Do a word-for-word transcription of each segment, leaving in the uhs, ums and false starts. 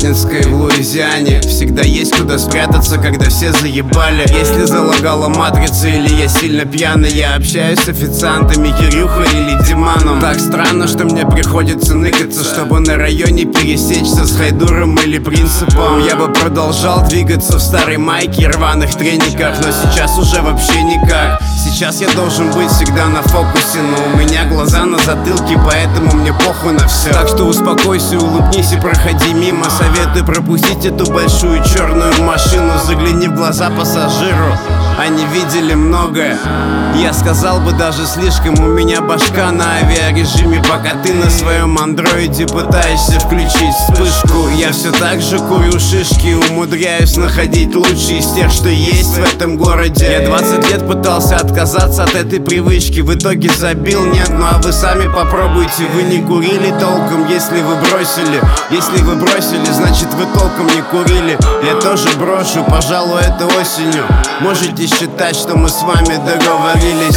Масленицкой в Луизиане. Всегда есть куда спрятаться, когда все заебали. Если залагала матрица или я сильно пьяный, я общаюсь с официантами Кирюхой или Диманом. Так странно, что мне приходится ныкаться, чтобы на районе пересечься с Хайдуром или Принципом. Я бы продолжал двигаться в старой майке и рваных трениках, но сейчас уже вообще никак. Сейчас я должен быть всегда на фокусе, но у меня глаза на затылке, поэтому мне похуй на все. Так что успокойся, улыбнись и проходи мимо. Советую пропустить эту большую черную машину. Загляни в глаза пассажиру, они видели многое. Я сказал бы даже слишком. У меня башка на авиарежиме, пока ты на своем андроиде пытаешься включить вспышку. Я все так же курю шишки, умудряюсь находить лучшие из тех, что есть в этом городе. Я двадцать лет пытался отказаться от этой привычки, в итоге забил, нет, ну а вы сами попробуйте. Вы не курили толком, если вы бросили. Если вы бросили, значит вы толком не курили. Я тоже брошу, пожалуй, это осенью. Можете считать, что мы с вами договорились.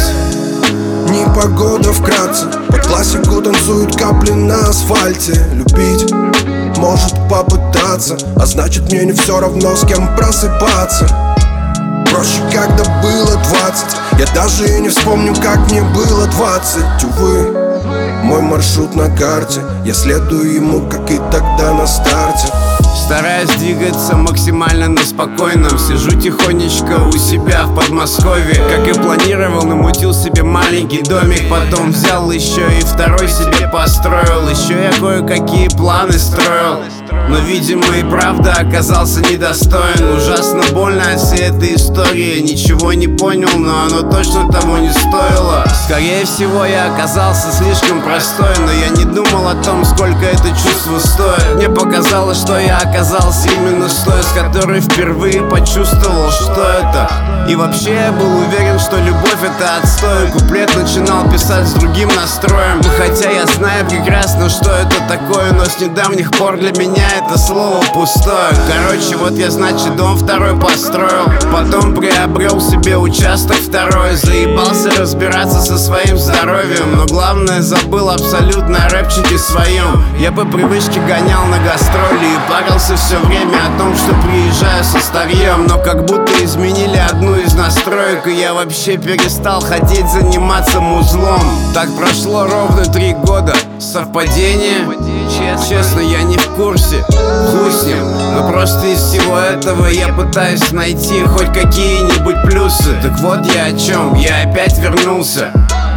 Непогода вкратце, под классику танцуют капли на асфальте. Любить может попытаться, а значит мне не все равно, с кем просыпаться. Проще, когда было двадцать. Я даже и не вспомню, как мне было двадцать. Увы, мой маршрут на карте, я следую ему, как и тогда на старте. Стараюсь двигаться максимально на спокойном. Сижу тихонечко у себя в Подмосковье. Как и планировал, намутил себе маленький домик. Потом взял еще и второй себе построил. Еще я кое-какие планы строил, но, видимо, и правда оказался недостоин. Ужасно больно от всей этой истории. Ничего не понял, но оно точно того не стоило. Скорее всего, я оказался слишком простой, но я не думал о том, сколько это чувство стоит. Мне показалось, что я оказался именно с той, с которой впервые почувствовал, что это. И вообще я был уверен, что любовь это отстой. Куплет начинал писать с другим настроем. Хотя я знаю прекрасно, что это такое, но с недавних пор для меня это слово пустое. Короче, вот я, значит, дом второй построил, потом приобрел себе участок второй. Заебался разбираться со своим здоровьем, но главное забыл абсолютно о рэпчике своем. Я по привычке гонял на гастроли и парился все время о том, что приезжаю со старьем. Но как будто изменили одну из настроек, и я вообще перестал хотеть заниматься музлом. Так прошло ровно три года. Совпадение? Честно, я не в курсе. Хуй с ним. Но просто из всего этого я пытаюсь найти хоть какие-нибудь плюсы. Так вот я о чем. Я опять вернулся,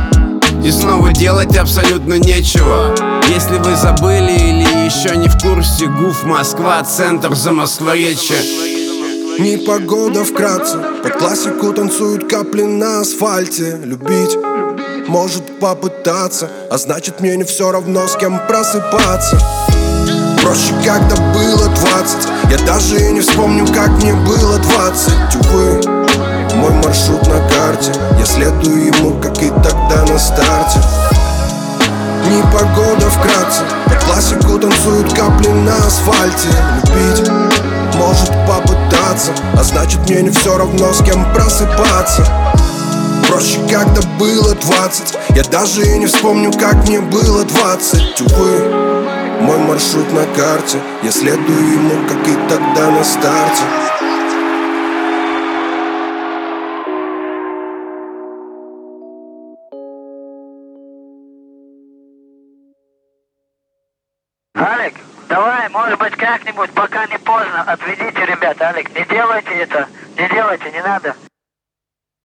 и снова делать абсолютно нечего. Если вы забыли или еще не в курсе, ГУФ Москва, центр Замоскворечья. Непогода вкратце, под классику танцуют капли на асфальте. Любить может попытаться, а значит мне не все равно, с кем просыпаться. Проще, когда было двадцать. Я даже и не вспомню, как мне было двадцать. Увы, мой маршрут на карте, я следую ему, как и тогда на старте. Непогода вкратце, под классику танцуют капли на асфальте. Любить может попытаться, а значит мне не все равно, с кем просыпаться. Проще, когда было двадцать. Я даже и не вспомню, как мне было двадцать. Увы, мой маршрут на карте, я следую ему, как и тогда на старте. Алик, давай, может быть, как-нибудь, пока не поздно, отведите ребят. Алик, не делайте это, не делайте, не надо.